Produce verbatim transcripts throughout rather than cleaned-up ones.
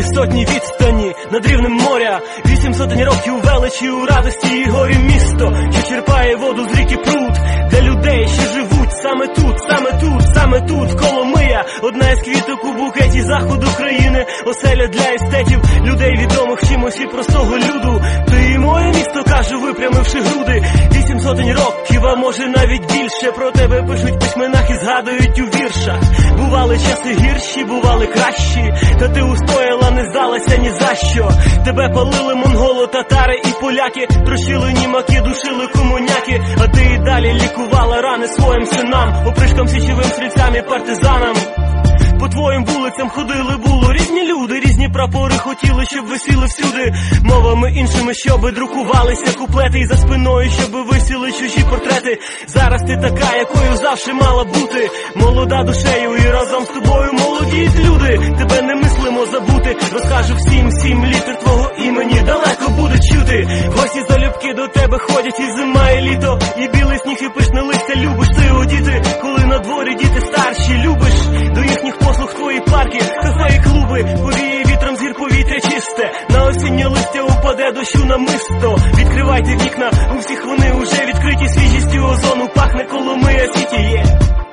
сотні відстані над рівнем моря, вісім сотень років величі у радості і горі місто, що черпає воду з ріки пруд для людей, що живуть саме тут, саме тут, саме тут, Коломия, одна із квіток у букеті заходу країни, оселя для естетів, людей відомих чимось і простого люду. Ти і моє місто, кажу, випрямивши груди. Вісім сотень років, а може навіть більше, про тебе пишуть в письменах і згадують у віршах. Бували часи гірші, бували кращі, та ти устояла, не здалася ні за що. Тебе палили монголи, татари і поляки, трощили німаки, душили комуняки, а ти і далі лікувала рани своїм синам, опришкам, січовим стрільцям і партизанам. По твоїм вулицям ходили, було різні люди, різні прапори хотіли, щоб висіли всюди, мовами іншими, щоби друкувалися куплети, і за спиною, щоби висіли чужі портрети. Зараз ти така, якою завжди мала бути, молода душею, і разом з тобою молодіють люди. Тебе не мислимо забути, розкажу всім, сім літер твого імені далеко буде чути. Гості залюбки до тебе ходять, і зима, і літо, і білий сніг, і пишне листя, любиш ти одіти, коли на дворі діти старші, любиш до їхніх послуг твої парки, кафе і клуби, повіє вітром зір повітря чисте, на осіннє листя упаде дощу намисто. Відкривайте вікна, у всіх вони уже відкриті, свіжістю озону пахне Коломия Сіті є.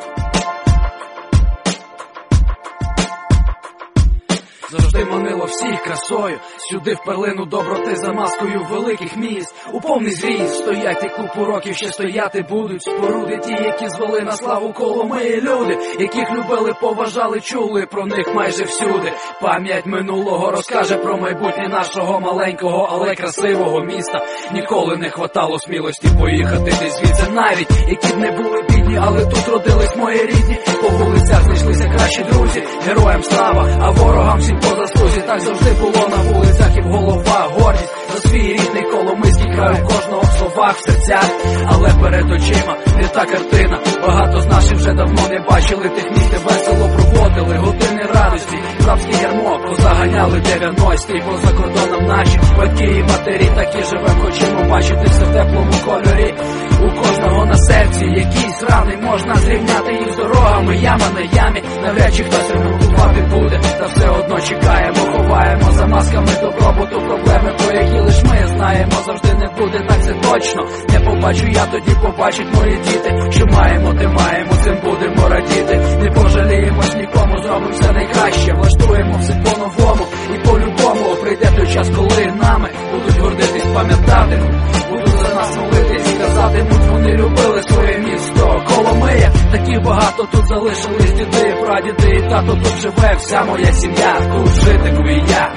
Завжди манило всіх красою, сюди в перлину доброти за маскою великих міст. У повний зріст стоять і купу років ще стояти будуть споруди ті, які звели на славу Коломиї люди, яких любили, поважали, чули про них майже всюди. Пам'ять минулого розкаже про майбутнє нашого маленького, але красивого міста. Ніколи не хватало смілості поїхати десь звідси навіть, які б не були бідні, але тут родились мої рідні. По вулицях знайшлися кращі друзі, героям слава, а ворогам всім по заслузі. Так завжди було на вулицях і в головах гордість за свій рідний коломийський край, у кожного в словах, в серцях, але перед очима не та картина. Багато з наших вже давно не бачили тих місць, де весело проводили години радості. Рабське ярмо позаганяли дев'яності, бо за кордоном наші батьки і матері такі живем, хочемо бачити все в теплому кольорі. У кожного на серці якісь рани, можна зрівняти їх з дорогами, яма на ямі, навряд чи хтось ремонтувати буде, та все одно чекаємо, ховаємо за масками добробуту проблеми, про які лиш ми знаємо, завжди не буде, так це точно. Не побачу я, тоді побачать мої діти, що маємо, те маємо, цим будемо радіти. Не пожаліємось нікому, зробимо все найкраще, влаштуємо все по-новому і по-любому. Прийде той час, коли нами будуть гордитись, пам'ятати, будуть за нас молитись і казатимуть, вони любили своє місто Коломия. Таких багато тут залишились діти, прадіди і тато, тут живе вся моя сім'я, тут житиму і я.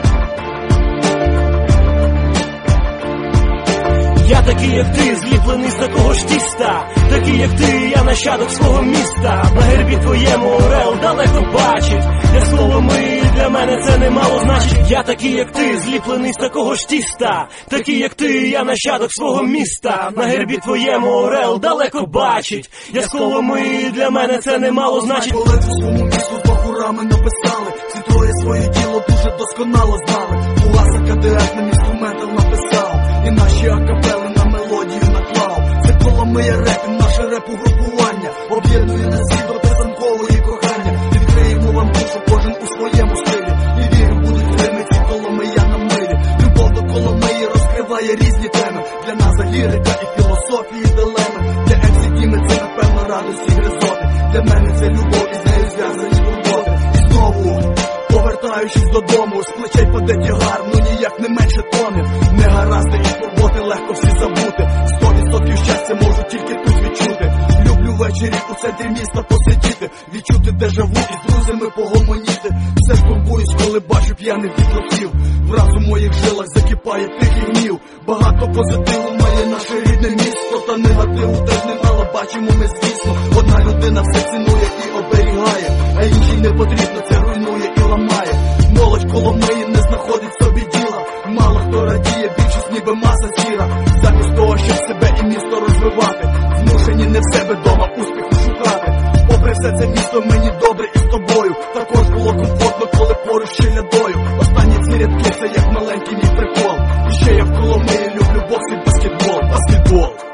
Я такий, як ти, зліплений з такого ж тіста, такий, як ти, я нащадок свого міста. На гербі твоєму орел далеко бачить, для Коломиї для мене це немало значить. Я такий, як ти, зліплений з такого ж тіста, такий, як ти, я нащадок свого міста. На гербі твоєму орел далеко бачить, для Коломиї для мене це немало значить. Коли в своєму місту з бахурами написали, всі троє своє діло дуже досконало знали. Уласа КДР на інструментах написав, і наші акапели на мелодію наклав. Це Коломия реп, наше реп-угрупування об'єднує нас всі до писанкової кохання. Відкриємо вам душу кожен у своєму стилі, і вірю, будуть рими ці коломияна милі. Любов до Коломиї розкриває різні теми, для нас лірика і філософії дилеми. Для ем сі Діми це напевно радості гризоти, для мене це любов і з нею зв'язані турботи. І знову повертаючись додому, з плечей паде тягар, ну ніяк не менше тонів. Негаразди і турботи легко всі забути, сто відсотків щастя можу тільки тут відчути. Люблю ввечері у центрі міста посидіти, відчути дежаву і з друзями погомоніти. Все турбуюсь, коли бачу п'яних дітлахів, враз у моїх жилах закипає тихий гнів. Багато позитиву має наше рідне місто, та негативу теж немало, бачимо ми звісно. Одна людина все цінує і оберігає, а іншій не потрібно, це руйнує і ламає. Молодь Коломиї не знаходить собі діла, мало хто радіє, більшість ніби маса сіра. Замість того, щоб себе і місто розвивати, змушені не в себе дома успіху шукати. Попри все це місто мені добре і з тобою, також було комфортно, коли поруч ще лядою. Останні ці рядки це як маленький мій прикол, і ще я в Коломиї люблю бокс і баскетбол, баскетбол.